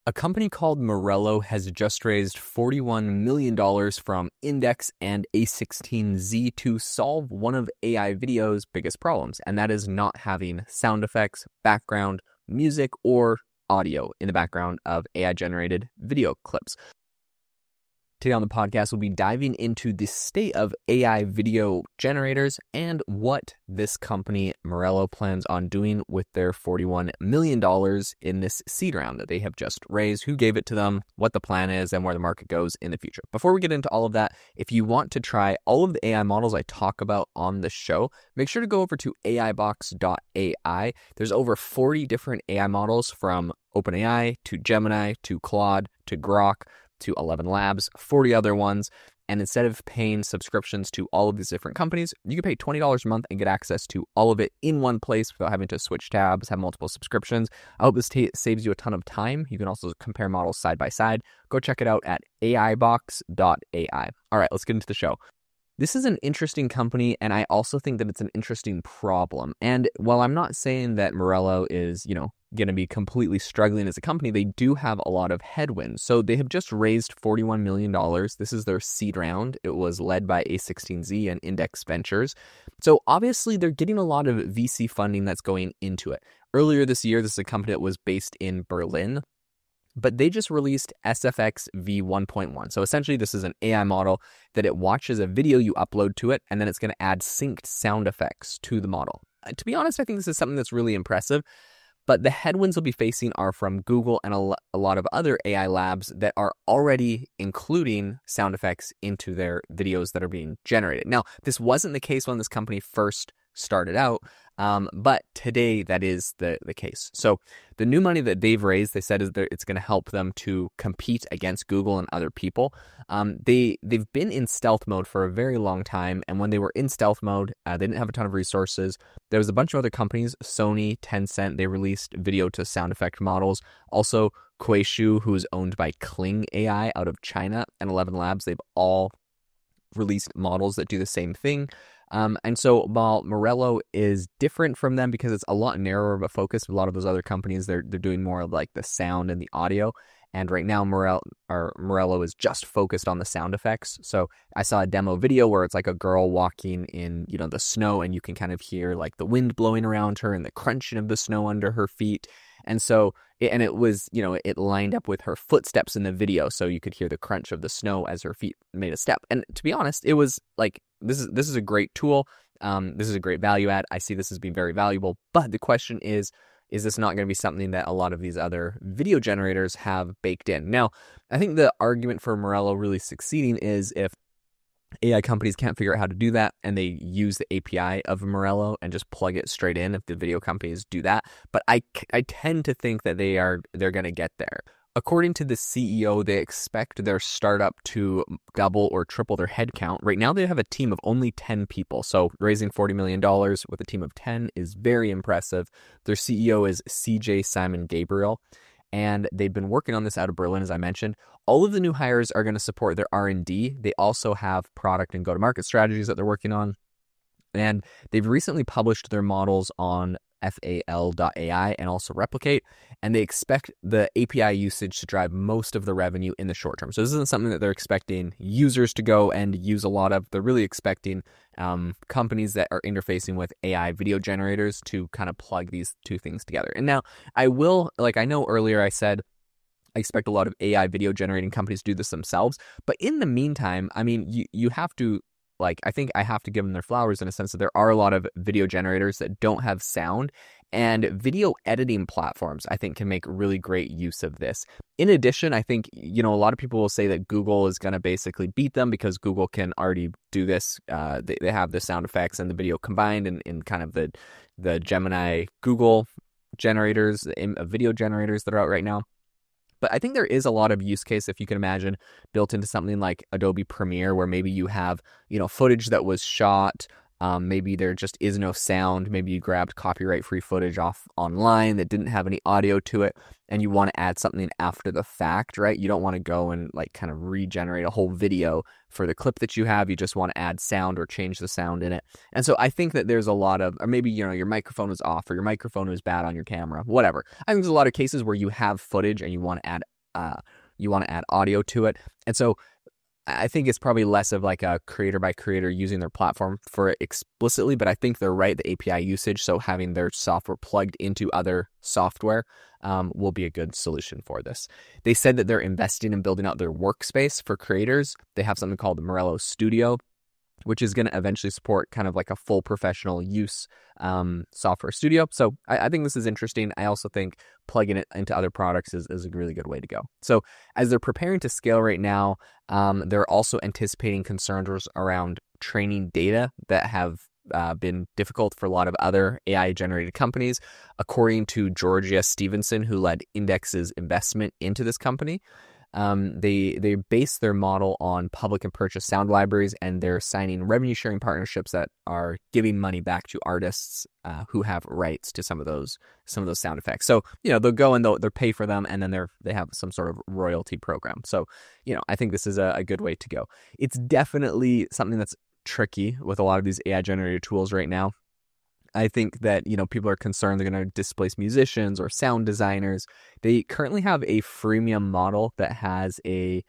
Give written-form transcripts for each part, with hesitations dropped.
A company called Morello has just raised $41 million from Index and A16Z to solve one of AI video's biggest problems, and that is not having sound effects, background, music, or audio in the background of AI-generated video clips. Today on the podcast, we'll be diving into the state of AI video generators and what this company, Morello, plans on doing with their $41 million in this seed round that they have just raised, who gave it to them, what the plan is, and where the market goes in the future. Before we get into all of that, if you want to try all of the AI models I talk about on the show, make sure to go over to aibox.ai. There's over 40 different AI models from OpenAI to Gemini to Claude to Grok to 11 Labs, 40 other ones. And instead of paying subscriptions to all of these different companies, you can pay $20 a month and get access to all of it in one place without having to switch tabs, have multiple subscriptions. I hope this saves you a ton of time. You can also compare models side by side. Go check it out at aibox.ai. All right, let's get into the show. This is an interesting company, and I also think that it's an interesting problem. And while I'm not saying that Morello is, going to be completely struggling as a company, they do have a lot of headwinds. So they have just raised $41 million. This is their seed round. It was led by A16Z and Index Ventures. So obviously they're getting a lot of VC funding that's going into it. Earlier this year, this is a company that was based in Berlin, but they just released SFX V1.1. So essentially this is an AI model that it watches a video you upload to it, and then it's going to add synced sound effects to the model. To be honest, I think this is something that's really impressive. But the headwinds we'll be facing are from Google and a lot of other AI labs that are already including sound effects into their videos that are being generated. Now, this wasn't the case when this company first started out, but today that is the case. So the new money that they've raised, they said, is that it's going to help them to compete against Google and other people. They've been in stealth mode for a very long time, and when they were in stealth mode, they didn't have a ton of resources. There was a bunch of other companies, Sony, Tencent, they released video to sound effect models. Also, Kuaishou, who is owned by Kling AI out of China, and 11 Labs, they've all released models that do the same thing. And so while Morello is different from them because it's a lot narrower of a focus, a lot of those other companies, they're doing more of like the sound and the audio. And right now, Morello is just focused on the sound effects. So I saw a demo video where it's like a girl walking in, the snow, and you can kind of hear like the wind blowing around her and the crunching of the snow under her feet. And so, it was, it lined up with her footsteps in the video. So you could hear the crunch of the snow as her feet made a step. And to be honest, it was like, this is a great tool. This is a great value add. I see this as being very valuable. But the question is this not going to be something that a lot of these other video generators have baked in? Now, I think the argument for Morello really succeeding is if AI companies can't figure out how to do that and they use the API of Morello and just plug it straight in, if the video companies do that. But I tend to think that they're going to get there. According to the CEO, they expect their startup to double or triple their headcount. Right now, they have a team of only 10 people. So raising $40 million with a team of 10 is very impressive. Their CEO is CJ Simon Gabriel, and they've been working on this out of Berlin, as I mentioned. All of the new hires are going to support their R&D. They also have product and go-to-market strategies that they're working on. And they've recently published their models on FAL.ai and also Replicate, and they expect the API usage to drive most of the revenue in the short term. So this isn't something that they're expecting users to go and use a lot of. They're really expecting companies that are interfacing with AI video generators to kind of plug these two things together. And now I know earlier I said I expect a lot of AI video generating companies to do this themselves, but in the meantime, I mean, you have to, I think I have to give them their flowers in a sense that there are a lot of video generators that don't have sound, and video editing platforms, I think, can make really great use of this. In addition, I think, a lot of people will say that Google is going to basically beat them because Google can already do this. They have the sound effects and the video combined in kind of the Gemini Google generators, video generators that are out right now. But I think there is a lot of use case, if you can imagine, built into something like Adobe Premiere, where maybe you have, footage that was shot. Maybe there just is no sound. Maybe you grabbed copyright-free footage off online that didn't have any audio to it, and you want to add something after the fact, right? You don't want to go and kind of regenerate a whole video for the clip that you have. You just want to add sound or change the sound in it. And so I think that there's a lot of, or maybe, your microphone was off or your microphone was bad on your camera, whatever. I think there's a lot of cases where you have footage and you want to add you want to add audio to it. And so I think it's probably less of like a creator by creator using their platform for it explicitly, but I think they're right. The API usage, so having their software plugged into other software will be a good solution for this. They said that they're investing in building out their workspace for creators. They have something called the Morello Studio, which is going to eventually support kind of like a full professional use software studio. So I think this is interesting. I also think plugging it into other products is a really good way to go. So as they're preparing to scale right now, they're also anticipating concerns around training data that have been difficult for a lot of other AI-generated companies. According to Georgia Stevenson, who led Index's investment into this company, they base their model on public and purchase sound libraries, and they're signing revenue sharing partnerships that are giving money back to artists who have rights to some of those sound effects. So they'll go and they'll pay for them, and then they have some sort of royalty program. So I think this is a good way to go. It's definitely something that's tricky with a lot of these AI generated tools right now. I think that, people are concerned they're going to displace musicians or sound designers. They currently have a freemium model that has and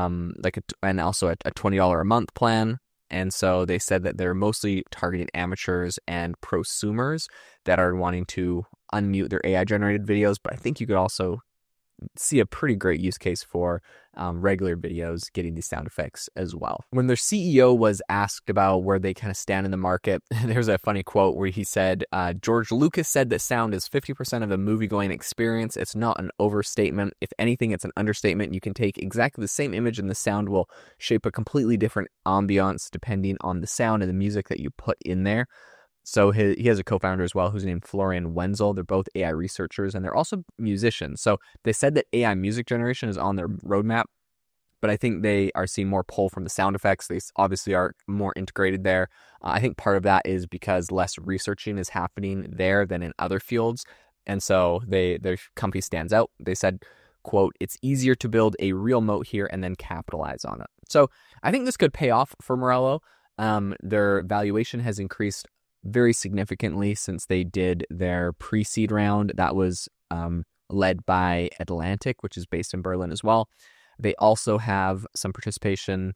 also a $20 a month plan. And so they said that they're mostly targeting amateurs and prosumers that are wanting to unmute their AI generated videos. But I think you could also see a pretty great use case for regular videos getting these sound effects as well. When their CEO was asked about where they kind of stand in the market, there's a funny quote where he said, George Lucas said that sound is 50% of the movie-going experience. It's not an overstatement. If anything, it's an understatement. You can take exactly the same image and the sound will shape a completely different ambiance depending on the sound and the music that you put in there. So he has a co-founder as well who's named Florian Wenzel. They're both AI researchers, and they're also musicians. So they said that AI music generation is on their roadmap, but I think they are seeing more pull from the sound effects. They obviously are more integrated there. I think part of that is because less researching is happening there than in other fields. And so their company stands out. They said, quote, "It's easier to build a real moat here and then capitalize on it." So I think this could pay off for Morello. Their valuation has increased very significantly since they did their pre-seed round. That was led by Atlantic, which is based in Berlin as well. They also have some participation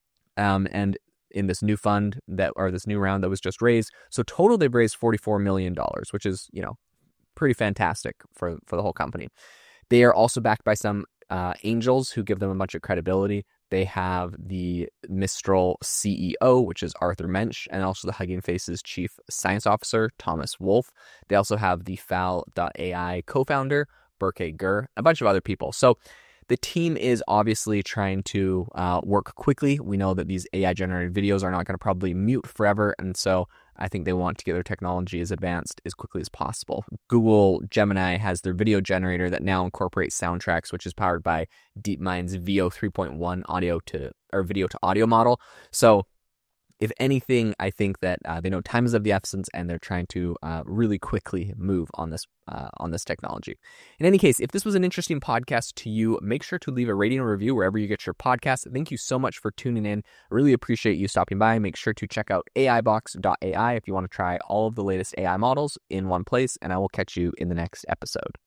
and in this new fund this new round that was just raised. So total, they've raised $44 million, which is pretty fantastic for the whole company. They are also backed by some angels who give them a bunch of credibility. They have the Mistral CEO, which is Arthur Mensch, and also the Hugging Face's chief science officer, Thomas Wolfe. They also have the Fal.ai co-founder, Berke Gur, a bunch of other people. So the team is obviously trying to work quickly. We know that these AI-generated videos are not going to probably mute forever, and so I think they want to get their technology as advanced as quickly as possible. Google Gemini has their video generator that now incorporates soundtracks, which is powered by DeepMind's Veo 3.1 video to audio model. So if anything, I think that they know time is of the essence, and they're trying to really quickly move on this technology. In any case, if this was an interesting podcast to you, make sure to leave a rating or review wherever you get your podcast. Thank you so much for tuning in. I really appreciate you stopping by. Make sure to check out AIbox.ai if you want to try all of the latest AI models in one place, and I will catch you in the next episode.